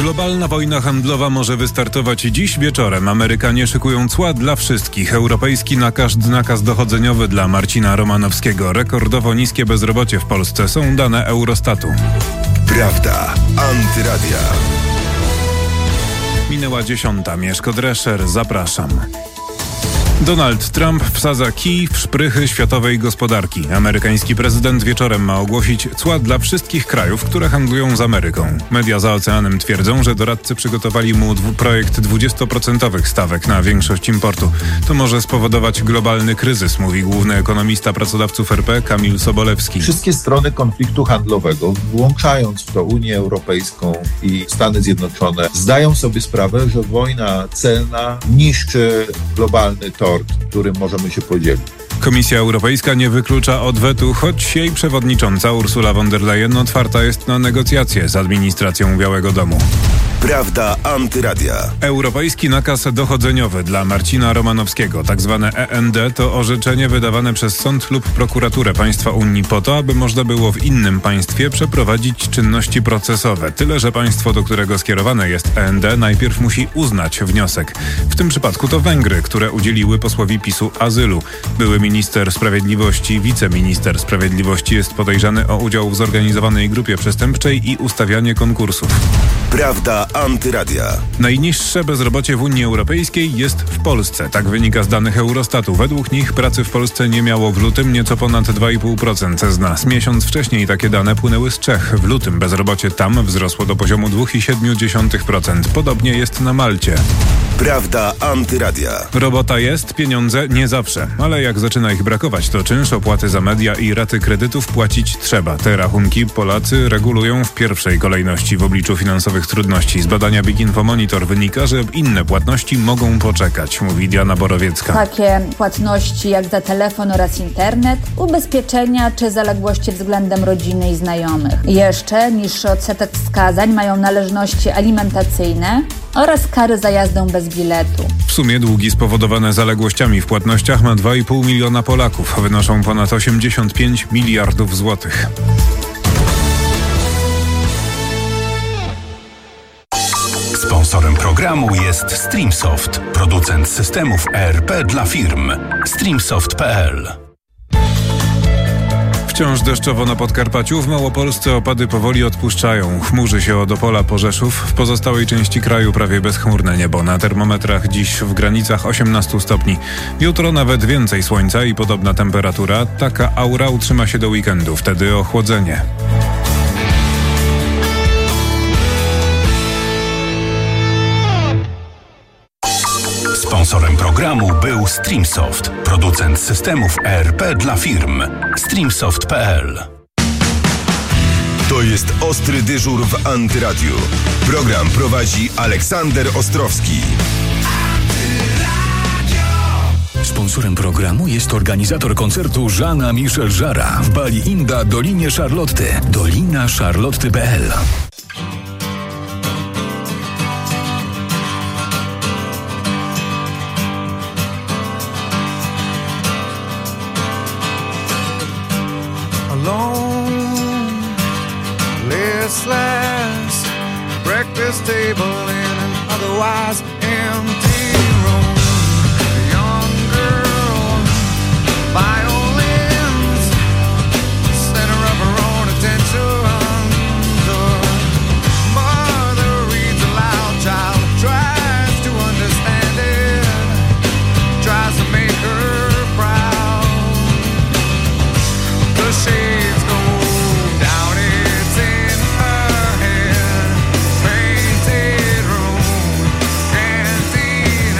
Globalna wojna handlowa może wystartować dziś wieczorem. Amerykanie szykują cła dla wszystkich. Europejski nakaz dochodzeniowy dla Marcina Romanowskiego. Rekordowo niskie bezrobocie w Polsce są dane Eurostatu. Prawda. Antyradia. Minęła 10. Mieszko Drescher, zapraszam. Donald Trump wsadza kij w szprychy światowej gospodarki. Amerykański prezydent wieczorem ma ogłosić cła dla wszystkich krajów, które handlują z Ameryką. Media za oceanem twierdzą, że doradcy przygotowali mu projekt 20% stawek na większość importu. To może spowodować globalny kryzys, mówi główny ekonomista pracodawców RP Kamil Sobolewski. Wszystkie strony konfliktu handlowego, włączając w to Unię Europejską i Stany Zjednoczone, zdają sobie sprawę, że wojna celna niszczy globalny tor, którym możemy się podzielić. Komisja Europejska nie wyklucza odwetu, choć jej przewodnicząca Ursula von der Leyen otwarta jest na negocjacje z administracją Białego Domu. Prawda Antyradia. Europejski nakaz dochodzeniowy dla Marcina Romanowskiego, tzw. END, to orzeczenie wydawane przez sąd lub prokuraturę państwa Unii po to, aby można było w innym państwie przeprowadzić czynności procesowe. Tyle, że państwo, do którego skierowane jest END, najpierw musi uznać wniosek. W tym przypadku to Węgry, które udzieliły posłowi PiS-u azylu. Były minister sprawiedliwości, wiceminister sprawiedliwości jest podejrzany o udział w zorganizowanej grupie przestępczej i ustawianie konkursów. Prawda Antyradia. Najniższe bezrobocie w Unii Europejskiej jest w Polsce. Tak wynika z danych Eurostatu. Według nich pracy w Polsce nie miało w lutym nieco ponad 2,5% z nas. Miesiąc wcześniej takie dane płynęły z Czech. W lutym bezrobocie tam wzrosło do poziomu 2,7%. Podobnie jest na Malcie. Prawda Antyradia. Robota jest, pieniądze nie zawsze. Ale jak zaczyna ich brakować, to czynsz, opłaty za media i raty kredytów płacić trzeba. Te rachunki Polacy regulują w pierwszej kolejności w obliczu finansowych trudności. Z badania Big Info Monitor wynika, że inne płatności mogą poczekać, mówi Diana Borowiecka. Takie płatności jak za telefon oraz internet, ubezpieczenia czy zaległości względem rodziny i znajomych. Jeszcze niższy odsetek wskazań mają należności alimentacyjne oraz kary za jazdę bez biletu. W sumie długi spowodowane zaległościami w płatnościach ma 2,5 miliona Polaków. Wynoszą ponad 85 miliardów złotych. Sponsorem programu jest Streamsoft, producent systemów ERP dla firm. Streamsoft.pl. Wciąż deszczowo na Podkarpaciu, w Małopolsce opady powoli odpuszczają. Chmurzy się od Opola po Rzeszów, w pozostałej części kraju prawie bezchmurne niebo. Na termometrach dziś w granicach 18 stopni. Jutro nawet więcej słońca i podobna temperatura. Taka aura utrzyma się do weekendu, wtedy ochłodzenie. Sponsorem programu był Streamsoft, producent systemów ERP dla firm. Streamsoft.pl. To jest Ostry Dyżur w Antyradiu. Program prowadzi Aleksander Ostrowski. Sponsorem programu jest organizator koncertu Jeana-Michel Jarre w Bali Inda Dolinie Charlotty. Dolina Charlotty.pl. Listless breakfast table in an otherwise empty room. A young girl, violins, center of her own attention. The mother reads aloud, child tries to understand it, tries to make her proud. The shades go down, it's in her head. Painted room, canteen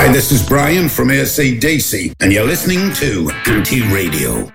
Hi, this is Brian from AC/DC, and you're listening to Anti-Radio.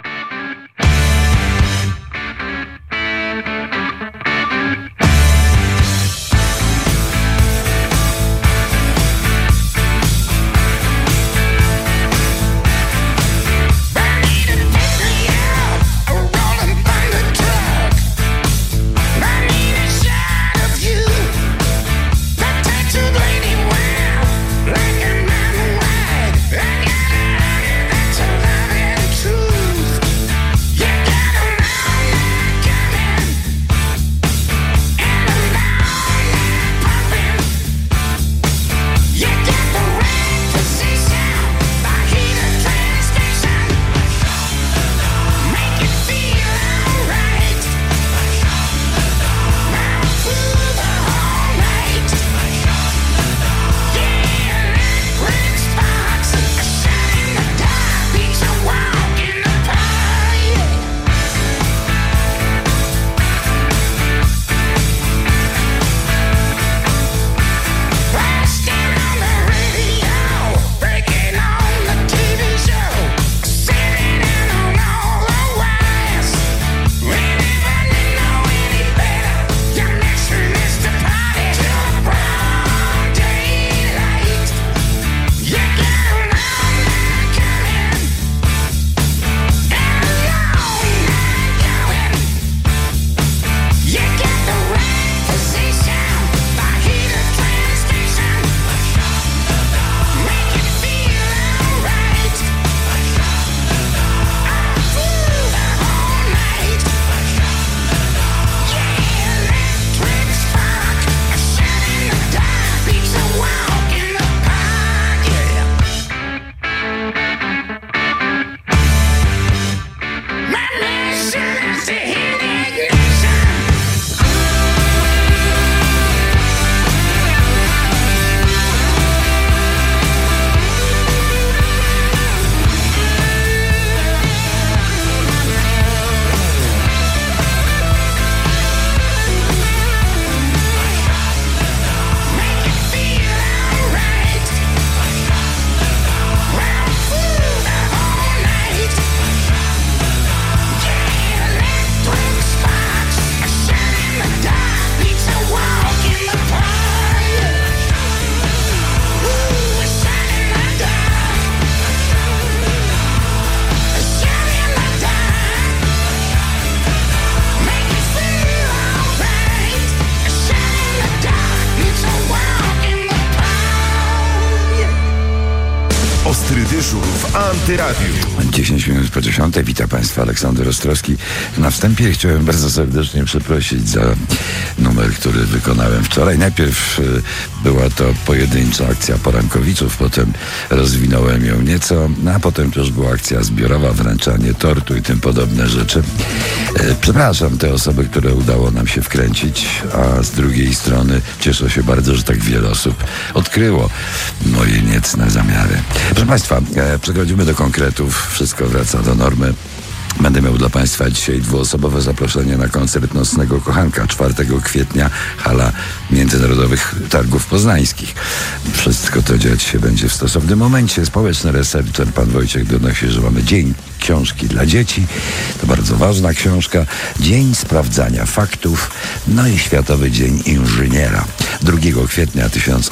Ostry dyżur w Antyradiu. 10 minut po 10. Witam Państwa, Aleksander Ostrowski. Na wstępie chciałem bardzo serdecznie przeprosić za numer, który wykonałem wczoraj. Najpierw była to pojedyncza akcja porankowiczów, potem rozwinąłem ją nieco, a potem też była akcja zbiorowa, wręczanie tortu i tym podobne rzeczy. Przepraszam te osoby, które udało nam się wkręcić, a z drugiej strony cieszę się bardzo, że tak wiele osób odkryło moje niecne zamiary. Proszę Państwa, przechodzimy do konkretów. Wszystko wraca do normy. Będę miał dla Państwa dzisiaj dwuosobowe zaproszenie na koncert Nocnego Kochanka 4 kwietnia, hala Międzynarodowych Targów Poznańskich. Wszystko to dziać się będzie w stosownym momencie. Społeczny researcher pan Wojciech donosi, że mamy Dzień Książki dla Dzieci. To bardzo ważna książka. Dzień Sprawdzania Faktów. No i Światowy Dzień Inżyniera. 2 kwietnia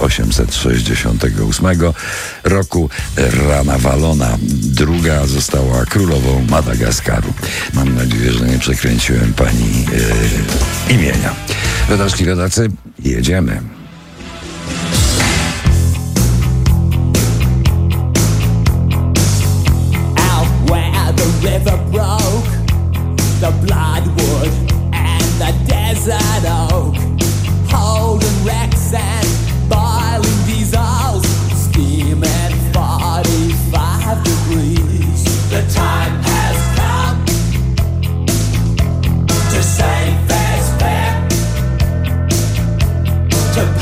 1868 roku Rana Valona II została królową Madagaskaru. Mam nadzieję, że nie przekręciłem pani imienia. Rodaczki, rodacy, jedziemy. Out where the river broke, the bloodwood and the desert oak, holding wrecks and boiling diesels, steaming 45 degrees. The time has come to say fair's fair, to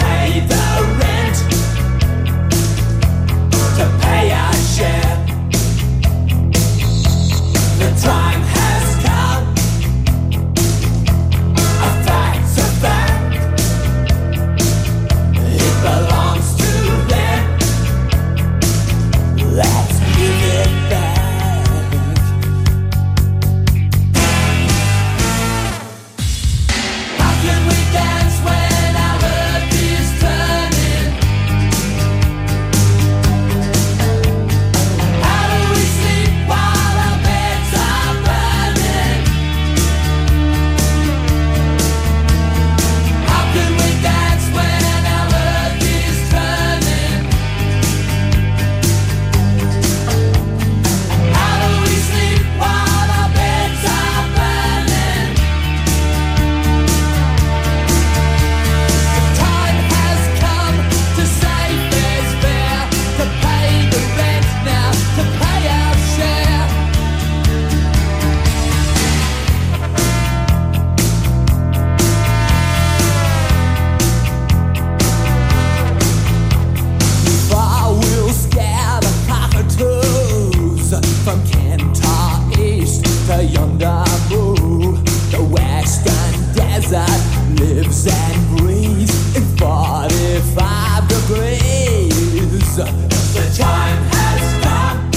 lives and breathes in 45 degrees. The time has come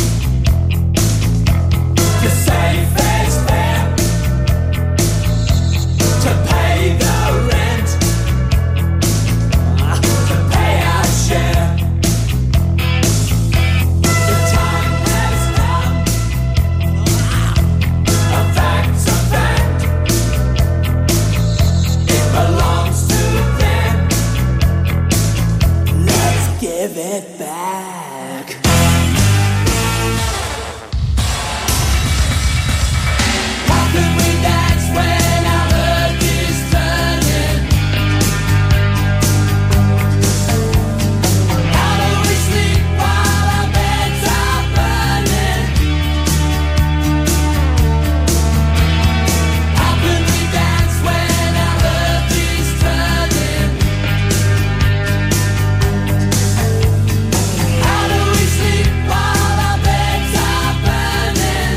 to say fair's fair, to pay the rent, to pay our share. The time has come, a fact's a fact, it belongs to them, let's give it back. How can we dance when our earth is turning? How do we sleep while our beds are burning? How can we dance when our earth is turning? How do we sleep while our beds are burning?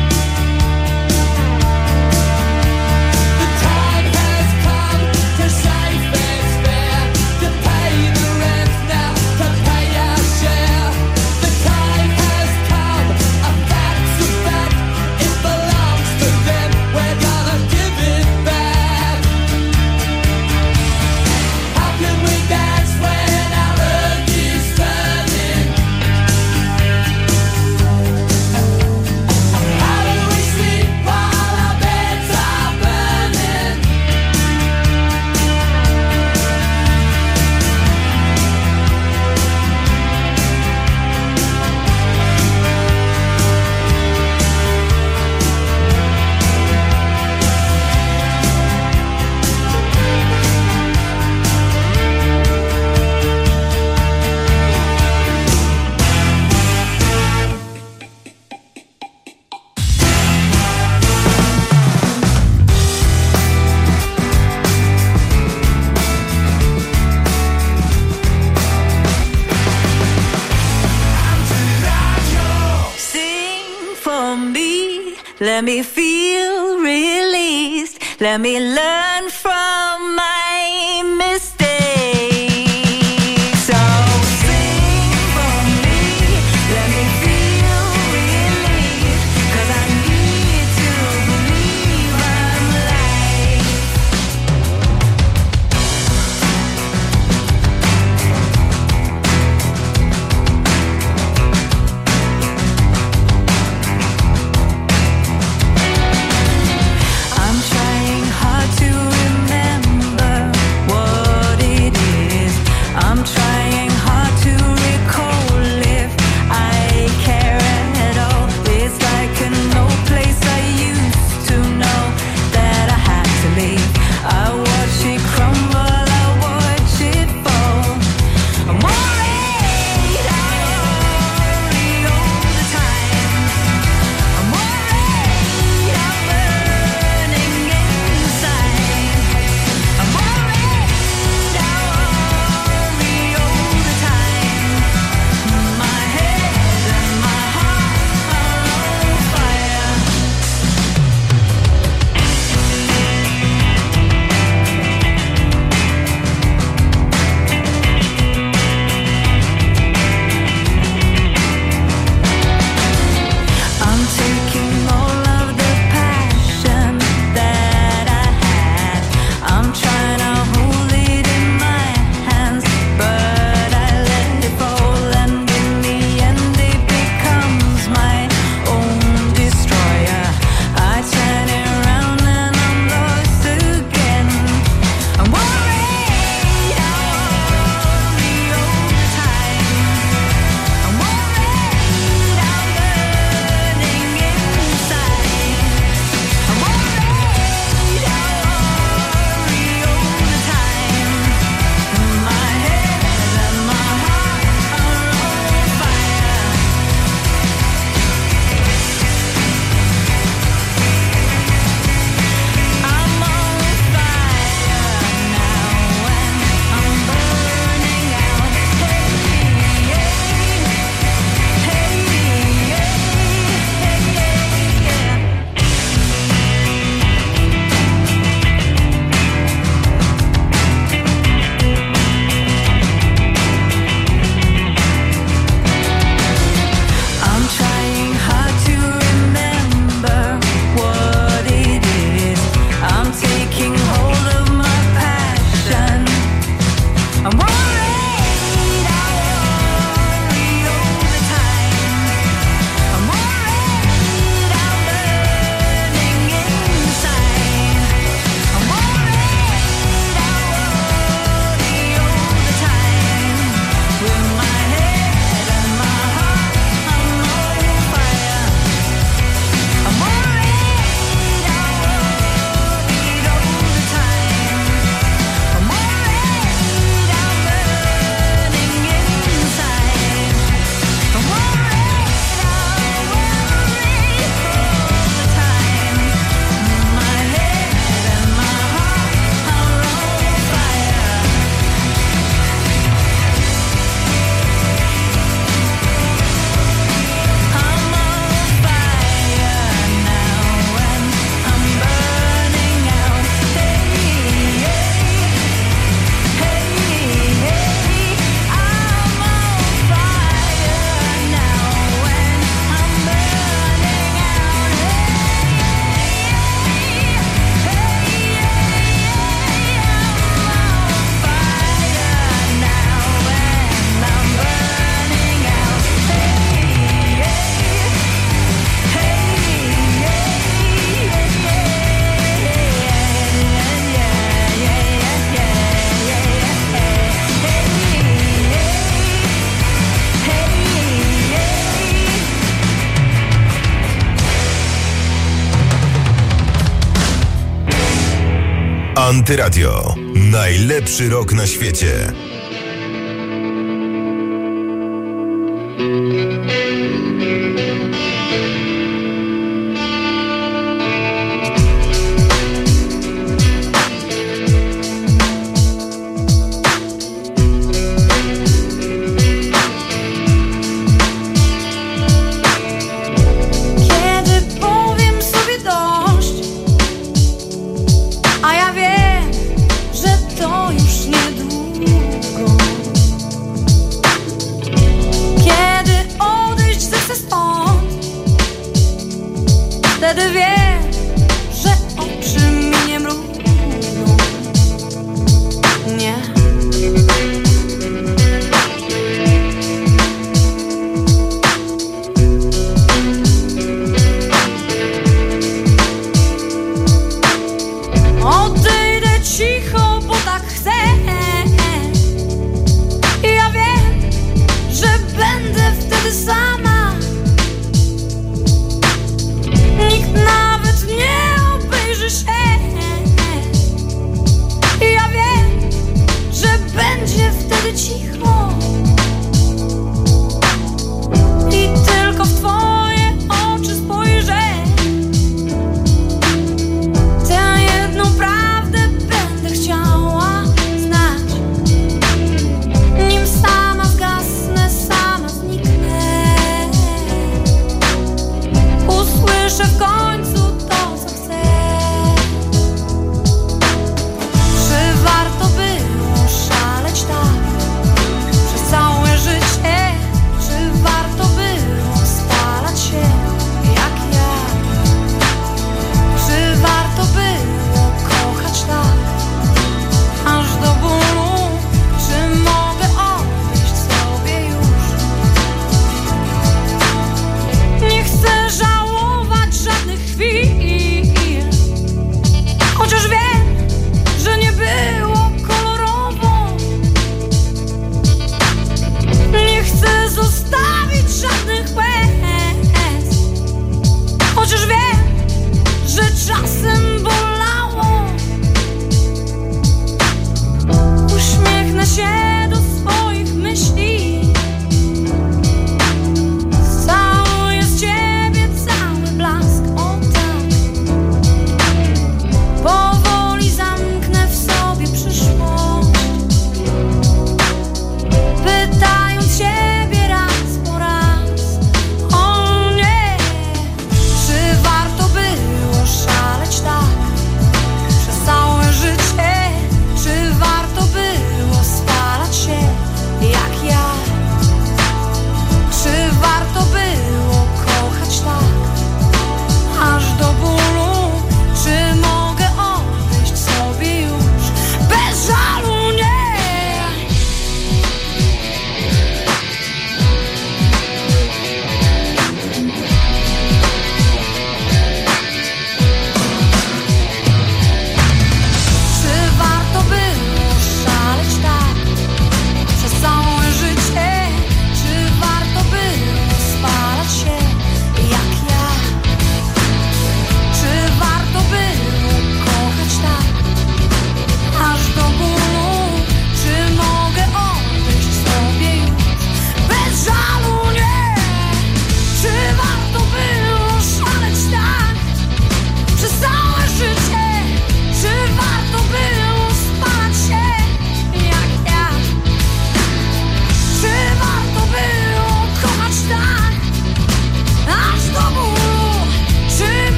The time has come to say fair's fair, to pay the rent now, to pay our share. The time has come, a fact's a fact, it belongs to them, we're gonna give it back. How can we dance when our earth is turning? How do we sleep while our beds are burning? Sing for me, let me feel released, let me learn from my mistakes. So sing for me, let me feel released, 'cause I need to believe I'm light. I'm trying hard to remember Antyradio. Najlepszy rok na świecie. Kiedy powiem sobie dość, a ja wiem, że to już niedługo. Kiedy odejść zechcę stąd, wtedy wiem, że oczy mi nie mrugną. Nie. Odejdę cicho, bo tak chcę. I ja wiem, że będę wtedy sama. Nikt nawet nie obejrzy się. I ja wiem, że będzie wtedy cicho. I tylko w twoje oczy spojrzę. Tę jedną prawdę będę chciała znać. Nim sama zgasnę, sama zniknę.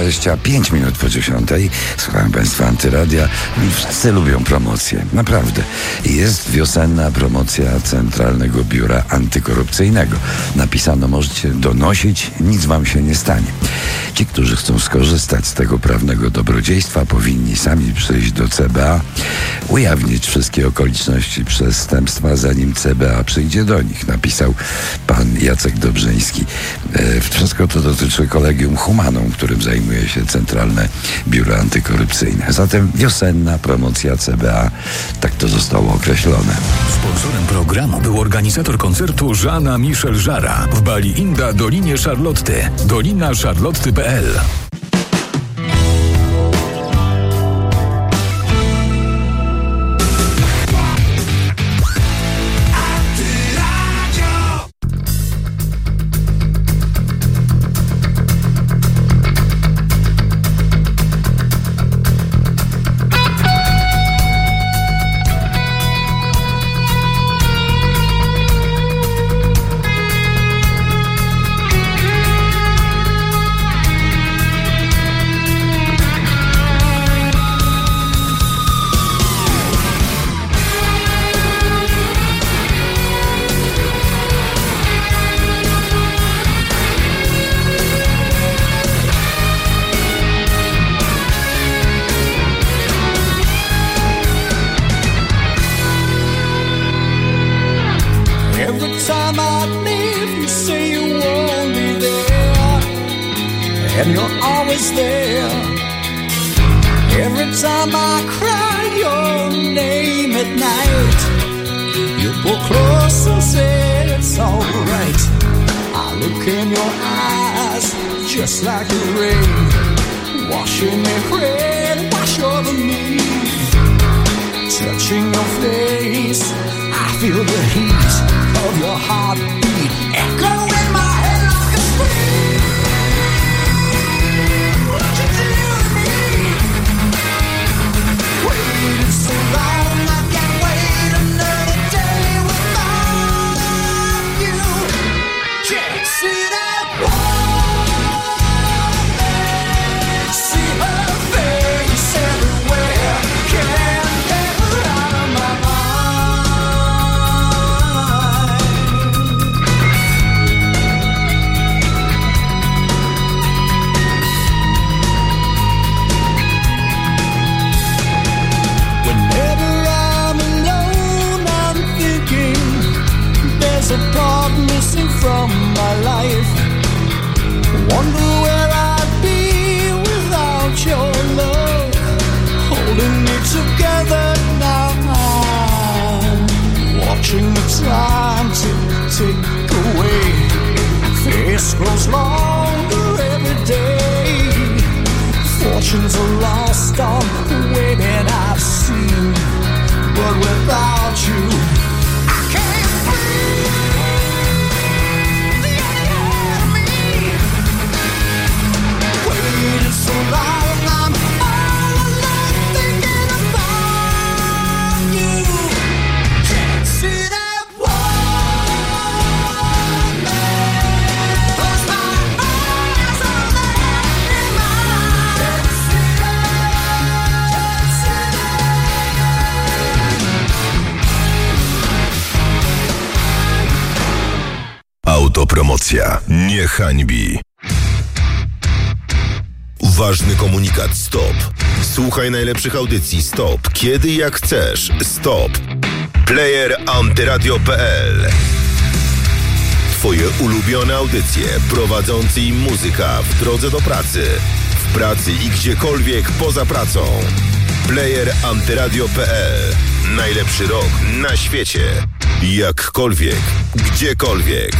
25 minut po 10. Słucham Państwa Antyradia i wszyscy lubią promocję. Naprawdę. Jest wiosenna promocja Centralnego Biura Antykorupcyjnego. Napisano, możecie donosić, nic Wam się nie stanie. Ci, którzy chcą skorzystać z tego prawnego dobrodziejstwa, powinni sami przyjść do CBA, ujawnić wszystkie okoliczności przestępstwa, zanim CBA przyjdzie do nich, napisał pan Jacek Dobrzyński. Wszystko to dotyczy Collegium Humanum, którym zajmuje się Centralne Biuro Antykorupcyjne. Zatem wiosenna promocja CBA, tak to zostało określone. Sponsorem programu był organizator koncertu Żana Michel Żara w Bali Inda Dolinie Charlotty. dolinacharlotty.pl. Every time I leave, you say you won't be there, and you're always there. Every time I cry your name at night, you pull close and say it's alright. I look in your eyes just like the rain, washing me clean, wash over me. Touching your face, I feel the heat of your heartbeat echo in my head like a scream. What you do to me? Waited so long, I can't wait another day without you. Can't see that woman, see her face everywhere. Can't get her out of my mind. Whenever I'm alone, I'm thinking there's a part missing from my life. Wonder where I'd be without your love, holding me together now. Watching the time tick away. Face grows longer every day. Fortunes are lost on the way that I've seen, but without you, I can't breathe. Yeah, me. Waited so long, I'm all alone thinking about you. Can't see that woman. Close my eyes, I'm letting mine. Can't see Autopromocja nie hańbi. Ważny komunikat stop. Słuchaj najlepszych audycji stop. Kiedy i jak chcesz. Stop. Player antyradio.pl. Twoje ulubione audycje, prowadzący i muzyka w drodze do pracy, w pracy i gdziekolwiek poza pracą. Player antyradio.pl. Najlepszy rock na świecie. Jakkolwiek, gdziekolwiek.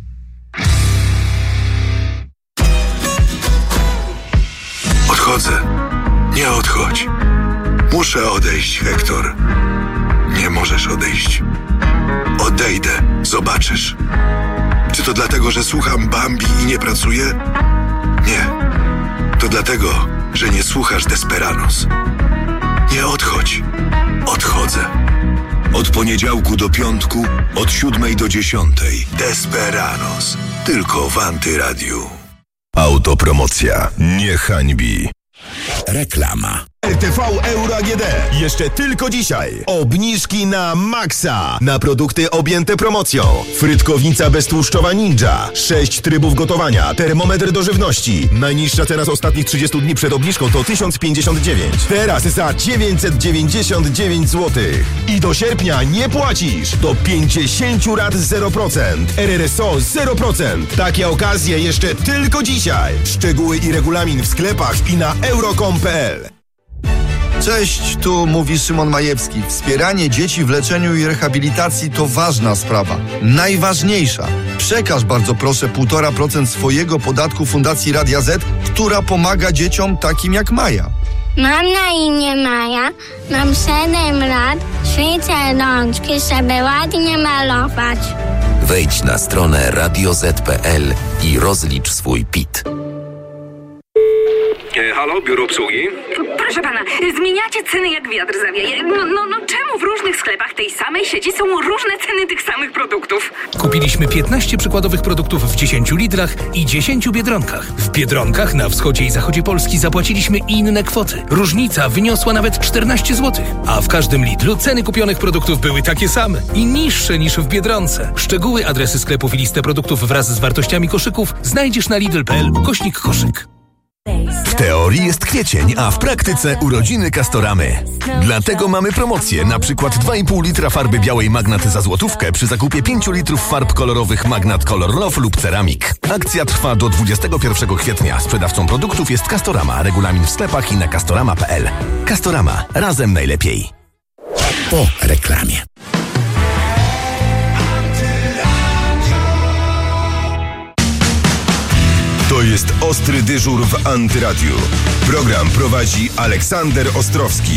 Odchodzę. Nie odchodź. Muszę odejść, Hektor. Nie możesz odejść. Odejdę. Zobaczysz. Czy to dlatego, że słucham Bambi i nie pracuję? Nie. To dlatego, że nie słuchasz Desperanos. Nie odchodź. Odchodzę. Od poniedziałku do piątku, od 7 do 10. Desperanos. Tylko w Antyradiu. Autopromocja nie hańbi. Reklama. RTV Euro AGD. Jeszcze tylko dzisiaj. Obniżki na maksa. Na produkty objęte promocją. Frytkownica beztłuszczowa Ninja. 6 trybów gotowania. Termometr do żywności. Najniższa cena z ostatnich 30 dni przed obniżką to 1059. Teraz za 999 zł. I do sierpnia nie płacisz. Do 50 rat 0%. RRSO 0%. Takie okazje jeszcze tylko dzisiaj. Szczegóły i regulamin w sklepach i na euro.com.pl. Cześć, tu mówi Szymon Majewski. Wspieranie dzieci w leczeniu i rehabilitacji to ważna sprawa. Najważniejsza. Przekaż bardzo proszę 1,5% swojego podatku Fundacji Radia Z, która pomaga dzieciom takim jak Maja. Mam na imię Maja, mam 7 lat, ćwiczę rączki, żeby ładnie malować. Wejdź na stronę radioz.pl i rozlicz swój PIT. Halo, biuro obsługi? Proszę pana, zmieniacie ceny jak wiatr zawieje. Czemu w różnych sklepach tej samej sieci są różne ceny tych samych produktów? Kupiliśmy 15 przykładowych produktów w 10 Lidlach i 10 Biedronkach. W Biedronkach na wschodzie i zachodzie Polski zapłaciliśmy inne kwoty. Różnica wyniosła nawet 14 zł. A w każdym Lidlu ceny kupionych produktów były takie same i niższe niż w Biedronce. Szczegóły, adresy sklepów i listę produktów wraz z wartościami koszyków znajdziesz na lidl.pl/koszyk. W teorii jest kwiecień, a w praktyce urodziny Castoramy. Dlatego mamy promocję, na przykład 2,5 litra farby białej Magnat za złotówkę przy zakupie 5 litrów farb kolorowych Magnat Color Love lub Ceramik. Akcja trwa do 21 kwietnia. Sprzedawcą produktów jest Castorama. Regulamin w sklepach i na castorama.pl. Castorama. Razem najlepiej. Po reklamie. To jest Ostry Dyżur w Antyradiu. Program prowadzi Aleksander Ostrowski.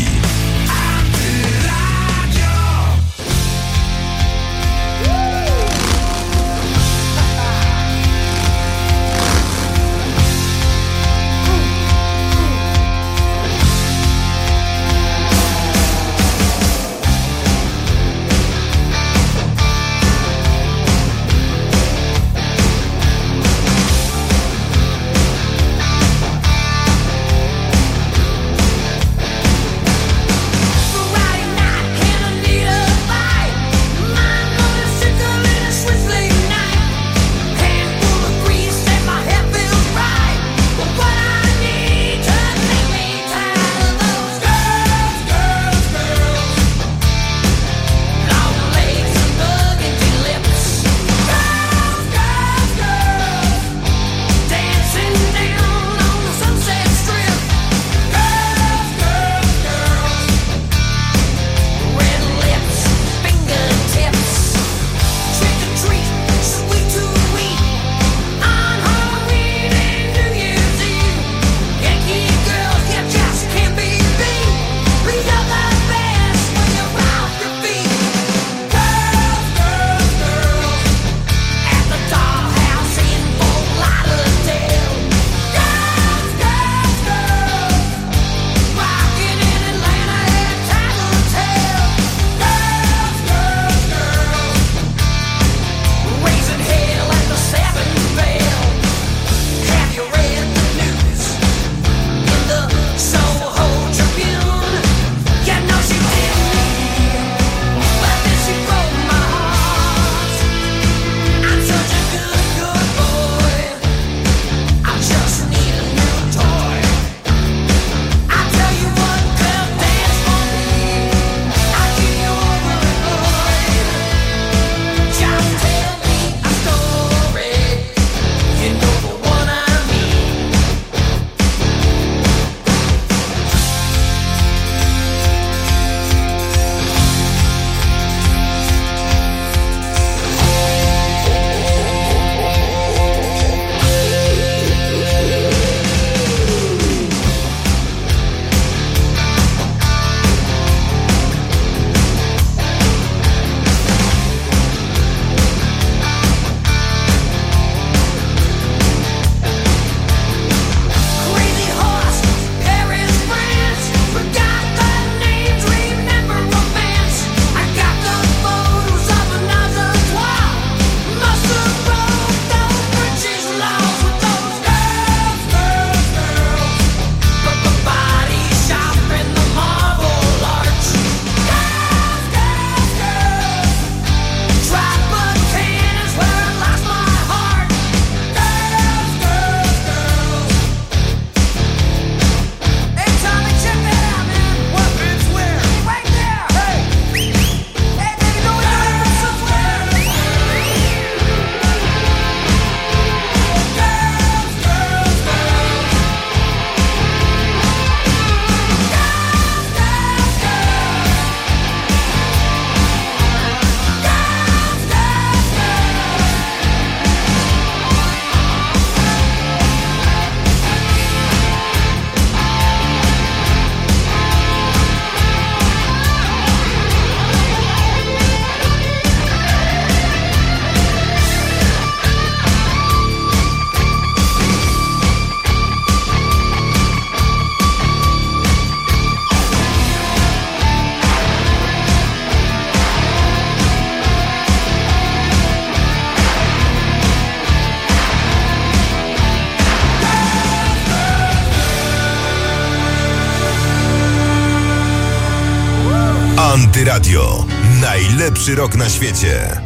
Antyradio. Najlepszy rok na świecie.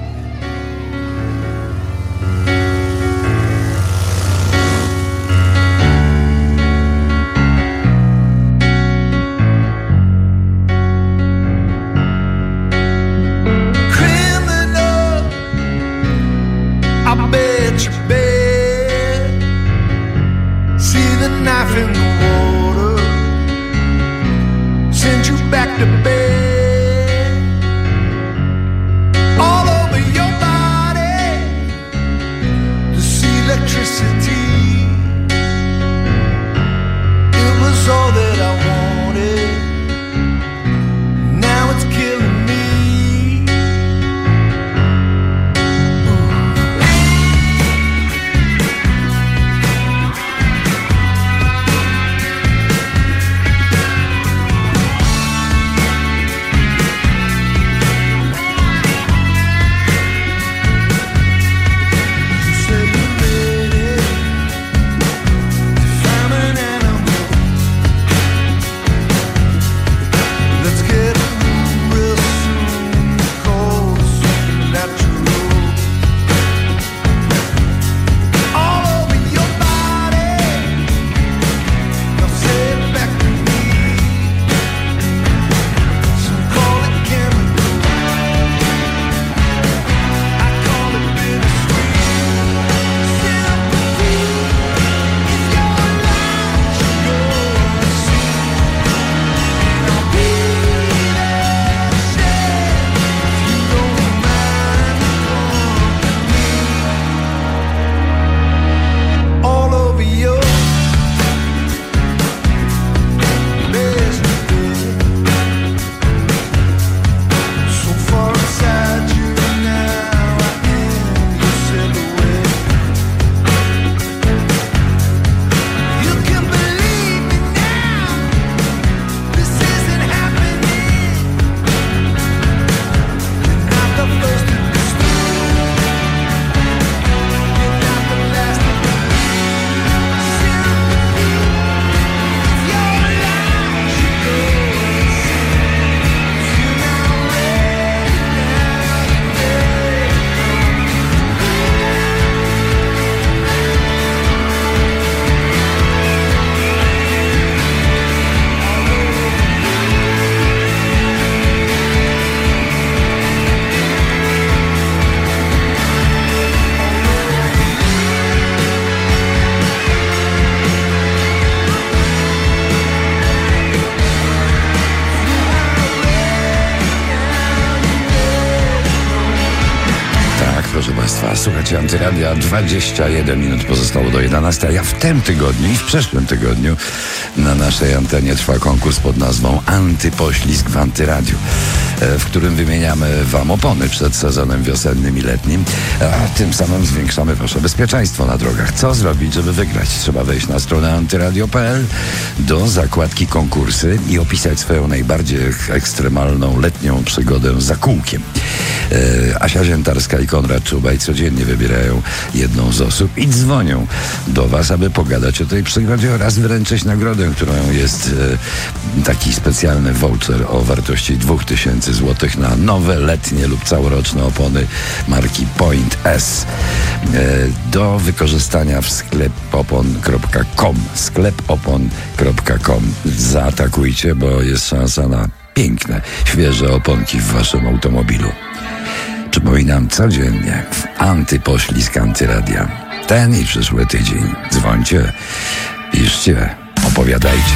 I bet you bet. See the knife in the water. Send you back to bed. All over your body. To see electricity. It was all that I wanted. Now it's killing me. Proszę Państwa, słuchajcie Antyradia, 21 minut pozostało do 11, a ja w tym tygodniu i w przyszłym tygodniu na naszej antenie trwa konkurs pod nazwą Antypoślizg w Antyradiu, w którym wymieniamy Wam opony przed sezonem wiosennym i letnim, a tym samym zwiększamy Wasze bezpieczeństwo na drogach. Co zrobić, żeby wygrać? Trzeba wejść na stronę antyradio.pl do zakładki konkursy i opisać swoją najbardziej ekstremalną letnią przygodę za kółkiem. Asia Ziętarska i Konrad Czubaj codziennie wybierają jedną z osób i dzwonią do Was, aby pogadać o tej przygodzie oraz wręczyć nagrodę, którą jest taki specjalny voucher o wartości 2000 zł na nowe, letnie lub całoroczne opony marki Point S. Do wykorzystania w sklepopon.com. sklepopon.com. Zaatakujcie, bo jest szansa na piękne, świeże oponki w Waszym automobilu. Przypominam codziennie w Antypoślizg Antyradia. Ten i przyszły tydzień. Dzwońcie, piszcie, opowiadajcie.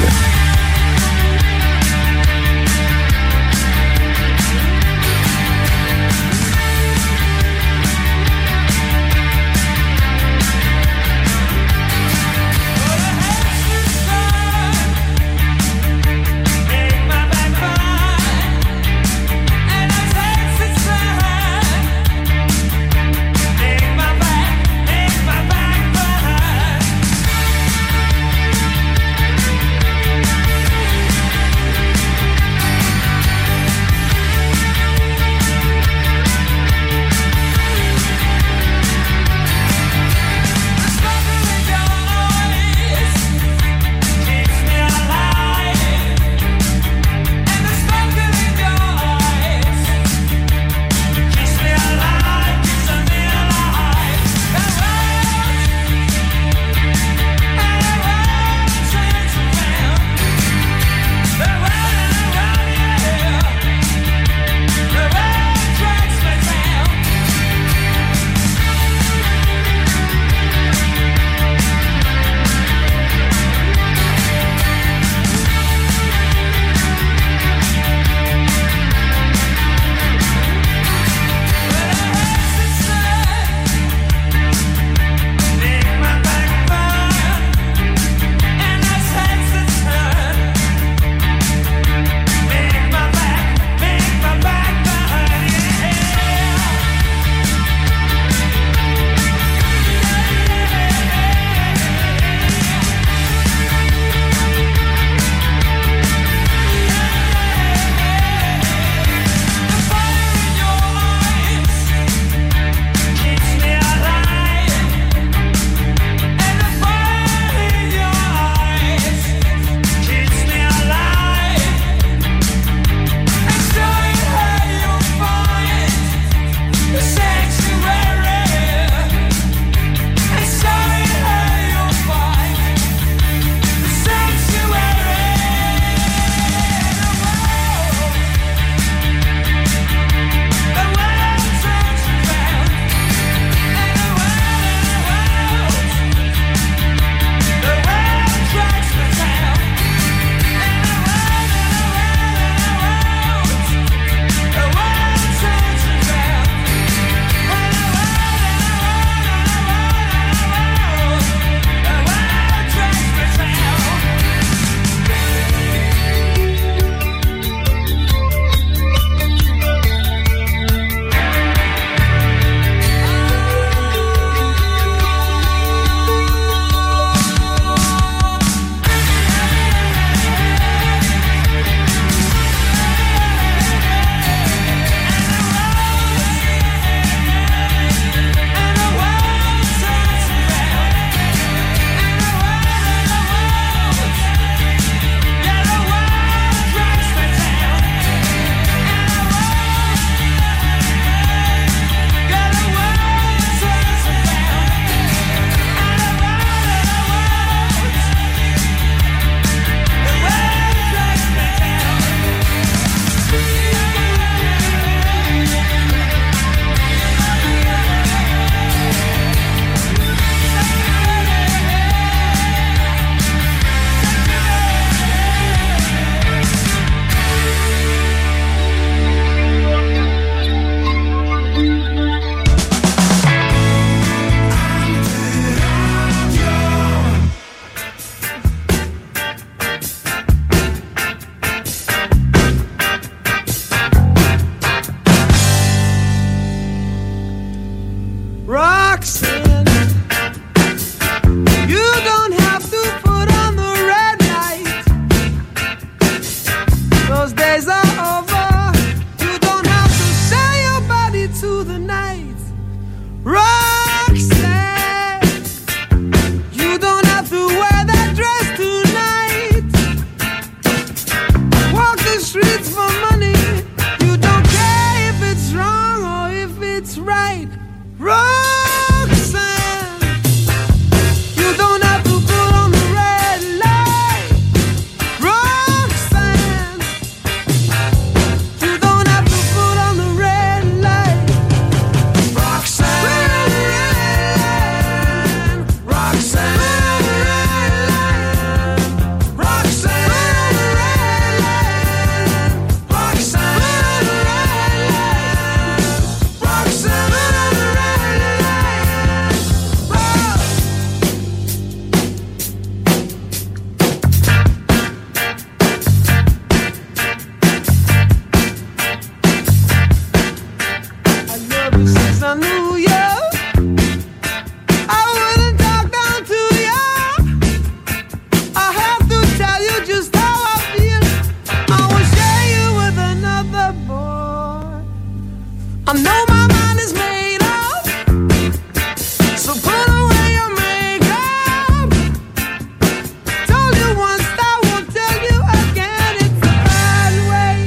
I know my mind is made up, so put away your makeup. Told you once, I won't tell you again. It's the bad way.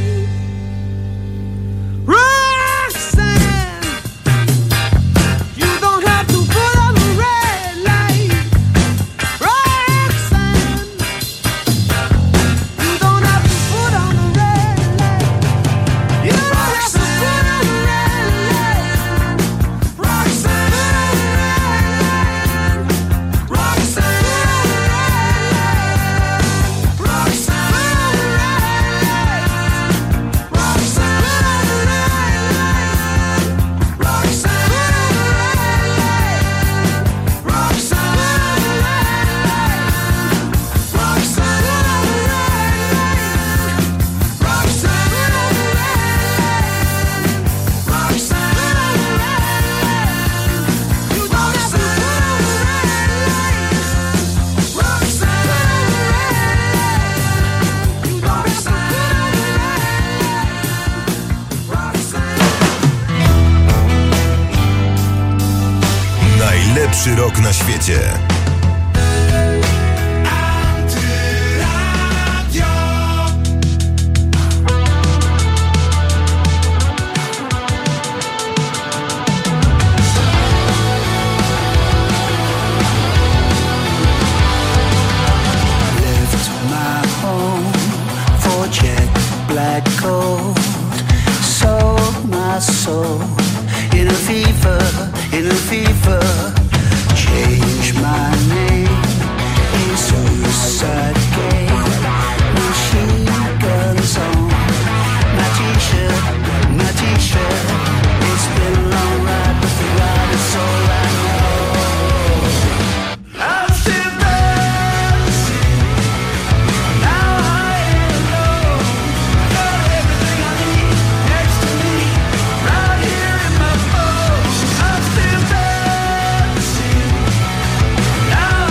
Roxanne, you don't have to put on the red light. Roxanne, you don't have to put on the red light. You don't have to put on the red light. Roxanne, Roxanne, Najlepszy rok na świecie. left my home for jet black coat. Sold my soul in a fever, in a fever. Change my name in suicide game. Machine guns on my t-shirt, my t-shirt. It's been a long ride, but the ride is all I know. I'm still dancing. Now I am alone. Got everything I need next to me, right here in my phone. I'm still dancing. Now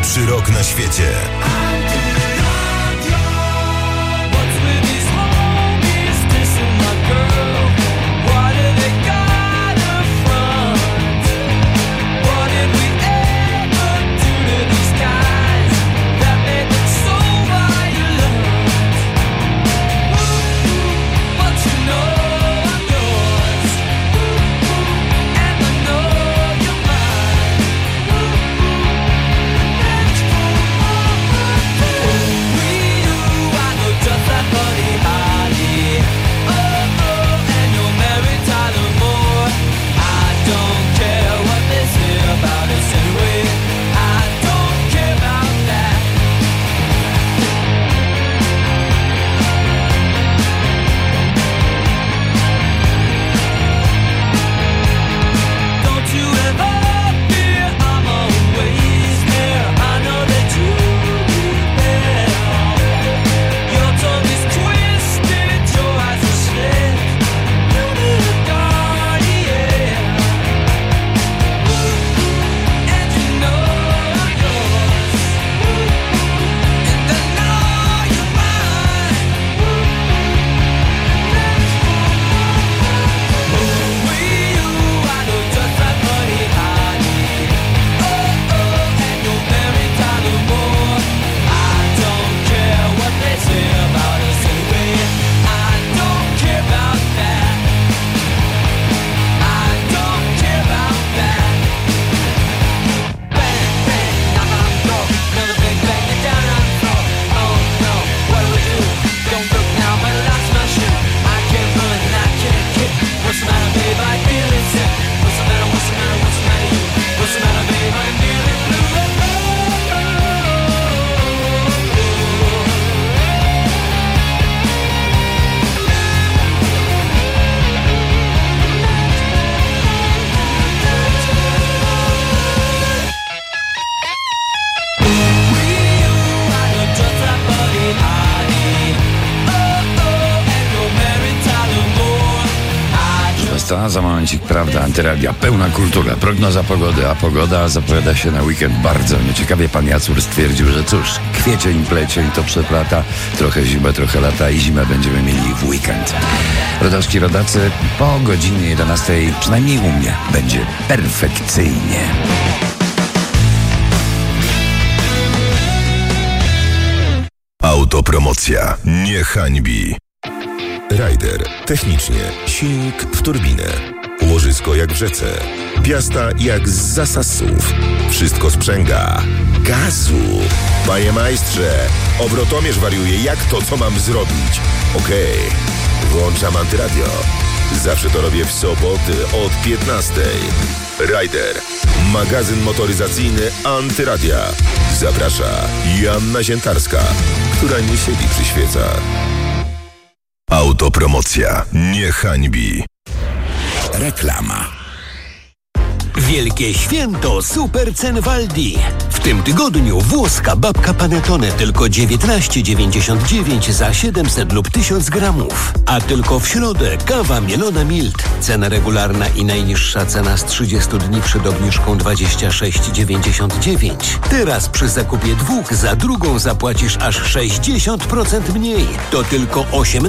najlepszy rok na świecie. Za momencik, prawda, Antyradia, pełna kultura, prognoza pogody, a pogoda zapowiada się na weekend bardzo nieciekawie. Pan Jacur stwierdził, że cóż, kwiecień, plecień to przeplata, trochę zimę, trochę lata i zimę będziemy mieli w weekend. Rodaczki, rodacy, po godzinie 11, przynajmniej u mnie, będzie perfekcyjnie. Autopromocja nie hańbi. Rider. Technicznie. Silnik w turbinę. Łożysko jak w rzece. Piasta jak z zasasów. Wszystko sprzęga. Gazu. Panie majstrze, obrotomierz wariuje. Jak to, co mam zrobić? Okej. Włączam Antyradio. Zawsze to robię w soboty od 15. Rider. Magazyn motoryzacyjny Antyradia. Zaprasza Joanna Ziętarska, która nie siedzi przy świecach. Autopromocja nie hańbi. Reklama. Wielkie święto super cen w Aldi. W tym tygodniu włoska babka Panettone tylko 19,99 za 700 lub 1000 gramów. A tylko w środę kawa mielona Milt. Cena regularna i najniższa cena z 30 dni przed obniżką 26,99. Teraz przy zakupie dwóch za drugą zapłacisz aż 60% mniej. To tylko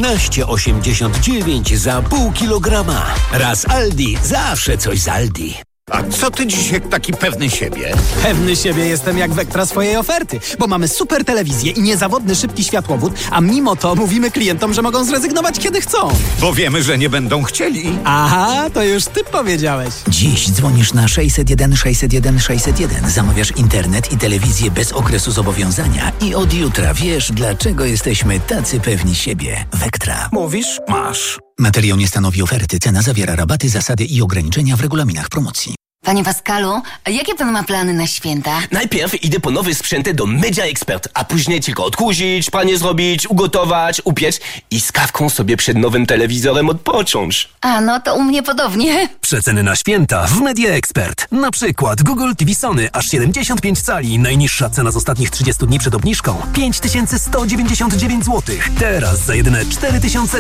18,89 za pół kilograma. Raz Aldi, zawsze coś z Aldi. A co ty dzisiaj taki pewny siebie? Pewny siebie jestem jak Vectra swojej oferty, bo mamy super telewizję i niezawodny szybki światłowód, a mimo to mówimy klientom, że mogą zrezygnować kiedy chcą. Bo wiemy, że nie będą chcieli. Aha, to już ty powiedziałeś. Dziś dzwonisz na 601 601 601, zamawiasz internet i telewizję bez okresu zobowiązania i od jutra wiesz, dlaczego jesteśmy tacy pewni siebie. Vectra. Mówisz, masz. Materiał nie stanowi oferty, cena zawiera rabaty, zasady i ograniczenia w regulaminach promocji. Panie Pascalu, jakie pan ma plany na święta? Najpierw idę po nowy sprzęt do Media Expert, a później tylko odkurzyć, pranie zrobić, ugotować, upiec i z kawką sobie przed nowym telewizorem odpocząć. A, no to u mnie podobnie. Przeceny na święta w Media Expert. Na przykład Google TV Sony aż 75 cali. Najniższa cena z ostatnich 30 dni przed obniżką 5199 zł. Teraz za jedyne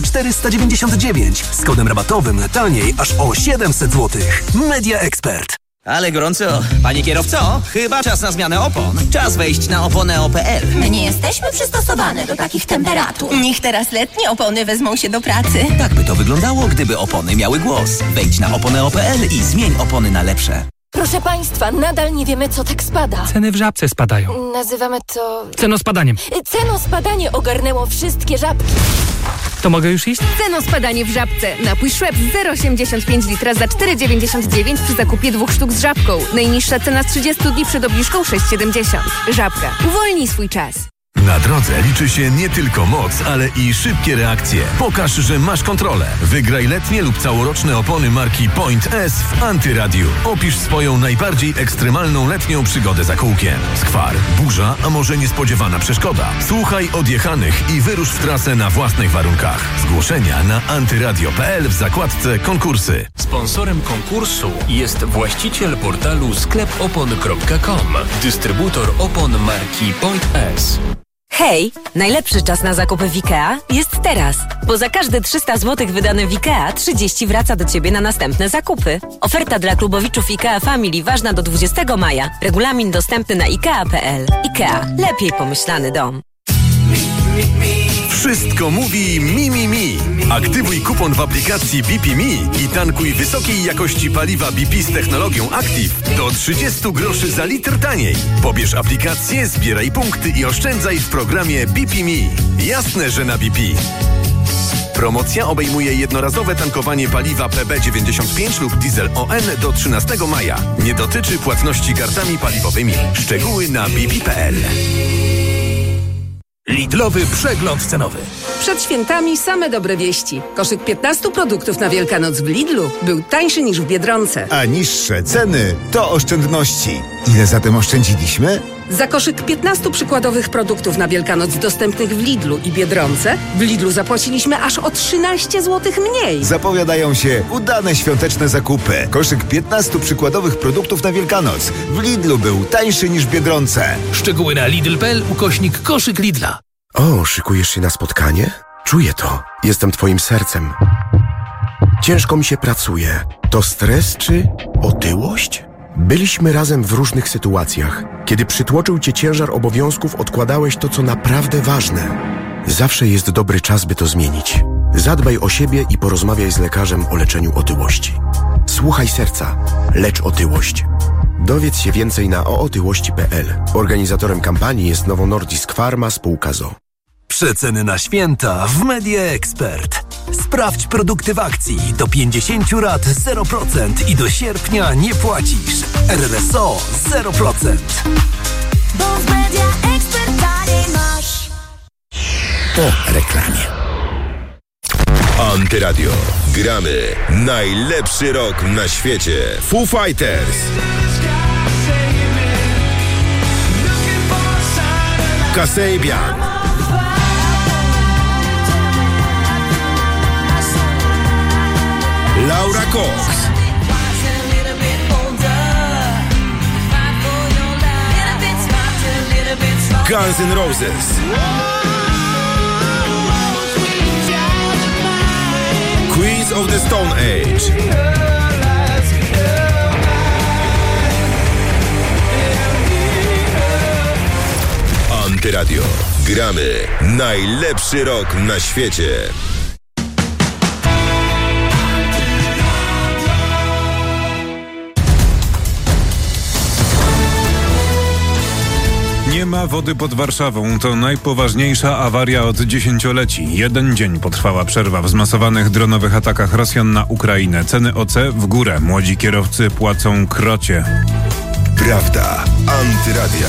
4499. Z kodem rabatowym taniej aż o 700 zł. Media Expert. Ale gorąco. Panie kierowco, chyba czas na zmianę opon. Czas wejść na oponeo.pl. My nie jesteśmy przystosowane do takich temperatur. Niech teraz letnie opony wezmą się do pracy. Tak by to wyglądało, gdyby opony miały głos. Wejdź na oponeo.pl i zmień opony na lepsze. Proszę Państwa, nadal nie wiemy, co tak spada. Ceny w Żabce spadają. Nazywamy to... Cenospadaniem. Cenospadanie ogarnęło wszystkie żabki. To mogę już iść? Cenospadanie w Żabce. Napój Schweppes 0,85 litra za 4,99 przy zakupie 2 sztuk z Żabką. Najniższa cena z 30 dni przed obniżką 6,70. Żabka. Uwolnij swój czas. Na drodze liczy się nie tylko moc, ale i szybkie reakcje. Pokaż, że masz kontrolę. Wygraj letnie lub całoroczne opony marki Point S w Antyradiu. Opisz swoją najbardziej ekstremalną letnią przygodę za kółkiem. Skwar, burza, a może niespodziewana przeszkoda. Słuchaj odjechanych i wyrusz w trasę na własnych warunkach. Zgłoszenia na antyradio.pl w zakładce konkursy. Sponsorem konkursu jest właściciel portalu sklepopon.com, dystrybutor opon marki Point S. Hej, najlepszy czas na zakupy w IKEA jest teraz, bo za każde 300 zł wydane w IKEA 30 wraca do Ciebie na następne zakupy. Oferta dla klubowiczów IKEA Family ważna do 20 maja. Regulamin dostępny na ikea.pl. IKEA. Lepiej pomyślany dom. Wszystko mówi Mi. Aktywuj kupon w aplikacji BP Mi i tankuj wysokiej jakości paliwa BP z technologią Active do 30 groszy za litr taniej. Pobierz aplikację, zbieraj punkty i oszczędzaj w programie BP Mi. Jasne, że na BP. Promocja obejmuje jednorazowe tankowanie paliwa PB95 lub diesel ON do 13 maja. Nie dotyczy płatności kartami paliwowymi. Szczegóły na bp.pl. Lidlowy przegląd cenowy. Przed świętami same dobre wieści. Koszyk 15 produktów na Wielkanoc w Lidlu był tańszy niż w Biedronce. A niższe ceny to oszczędności. Ile zatem oszczędziliśmy? Za koszyk 15 przykładowych produktów na Wielkanoc dostępnych w Lidlu i Biedronce, w Lidlu zapłaciliśmy aż o 13 zł mniej. Zapowiadają się udane świąteczne zakupy. Koszyk 15 przykładowych produktów na Wielkanoc. W Lidlu był tańszy niż w Biedronce. Szczegóły na lidl.pl /koszyk Lidla. O, szykujesz się na spotkanie? Czuję to. Jestem twoim sercem. Ciężko mi się pracuje. To stres czy otyłość? Byliśmy razem w różnych sytuacjach. Kiedy przytłoczył cię ciężar obowiązków, odkładałeś to, co naprawdę ważne. Zawsze jest dobry czas, by to zmienić. Zadbaj o siebie i porozmawiaj z lekarzem o leczeniu otyłości. Słuchaj serca. Lecz otyłość. Dowiedz się więcej na ootyłości.pl. Organizatorem kampanii jest Novo Nordisk Pharma spółka ZOO. Przeceny na święta w Media Expert. Sprawdź produkty w akcji. Do 50 rat 0% i do sierpnia nie płacisz. RRSO 0%. Bo w Media Expert taniej masz. Po reklamie. Antyradio. Gramy najlepszy rok na świecie. Foo Fighters. Kasabian. Laura Cox. Guns N' Roses. Queens of the Stone Age. Antyradio. Gramy najlepszy rok na świecie. Nie ma wody pod Warszawą. To najpoważniejsza awaria od dziesięcioleci. 1 dzień potrwała przerwa w zmasowanych dronowych atakach Rosjan na Ukrainę. Ceny OC w górę. Młodzi kierowcy płacą krocie. Prawda. Antyradia.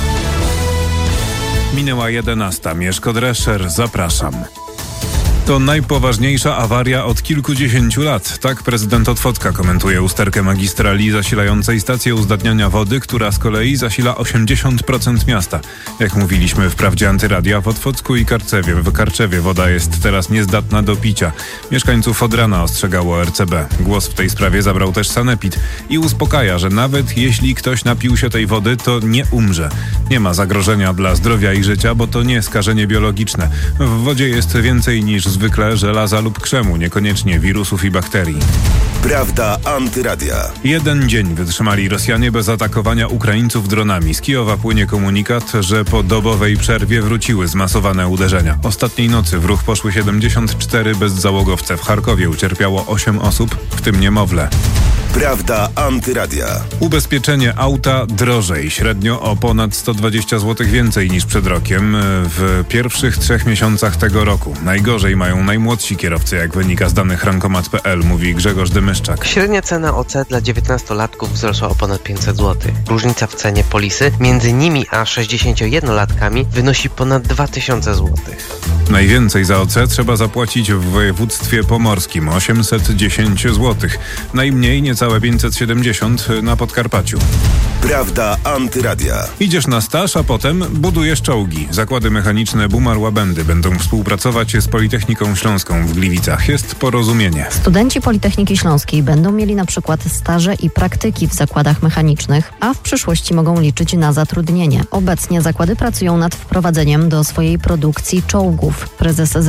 Minęła 11. Mieszko Drescher. Zapraszam. To najpoważniejsza awaria od kilkudziesięciu lat. Tak prezydent Otwocka komentuje usterkę magistrali zasilającej stację uzdatniania wody, która z kolei zasila 80% miasta. Jak mówiliśmy w Prawdzie Antyradia, w Otwocku i Karczewie woda jest teraz niezdatna do picia. Mieszkańców od rana ostrzegało RCB. Głos w tej sprawie zabrał też Sanepid i uspokaja, że nawet jeśli ktoś napił się tej wody, to nie umrze. Nie ma zagrożenia dla zdrowia i życia, bo to nie skażenie biologiczne. W wodzie jest więcej niż z zwykle żelaza lub krzemu, niekoniecznie wirusów i bakterii. Prawda antyradia. 1 dzień wytrzymali Rosjanie bez atakowania Ukraińców dronami. Z Kijowa płynie komunikat, że po dobowej przerwie wróciły zmasowane uderzenia. Ostatniej nocy w ruch poszły 74 bezzałogowce. W Charkowie ucierpiało 8 osób, w tym niemowlę. Prawda antyradia. Ubezpieczenie auta drożej, średnio o ponad 120 zł więcej niż przed rokiem w pierwszych 3 miesiącach tego roku. Najgorzej mają najmłodsi kierowcy, jak wynika z danych rankomat.pl, mówi Grzegorz Dymyszczak. Średnia cena OC dla 19-latków wzrosła o ponad 500 zł. Różnica w cenie polisy między nimi a 61-latkami wynosi ponad 2000 zł. Najwięcej za OC trzeba zapłacić w województwie pomorskim, 810 zł. Najmniej niecałe 570 na Podkarpaciu. Prawda antyradia. Idziesz na staż, a potem budujesz czołgi. Zakłady mechaniczne Bumar-Łabędy będą współpracować z Politechniką Śląską w Gliwicach. Jest porozumienie. Studenci Politechniki Śląskiej będą mieli na przykład staże i praktyki w zakładach mechanicznych, a w przyszłości mogą liczyć na zatrudnienie. Obecnie zakłady pracują nad wprowadzeniem do swojej produkcji czołgów. Prezes